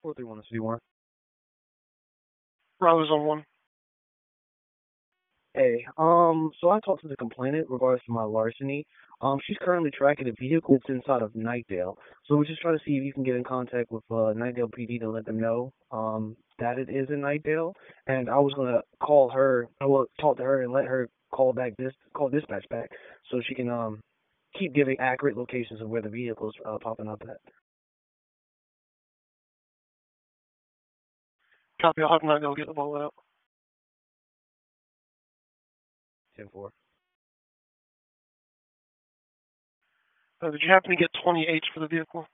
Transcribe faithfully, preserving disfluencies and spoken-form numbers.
four three one is one. Bravo's on one. Hey, um, so I talked to the complainant regards to my larceny. Um, she's currently tracking a vehicle that's inside of Nightdale. So we're just trying to see if you can get in contact with uh, Nightdale P D to let them know um that it is in Nightdale. And I was gonna call her, I will talk to her and let her call back this call dispatch back so she can um keep giving accurate locations of where the vehicle's uh, popping up at. Copy. I'll have Nightdale get the ball out. Ten four. Uh, did you happen to get twenty H for the vehicle?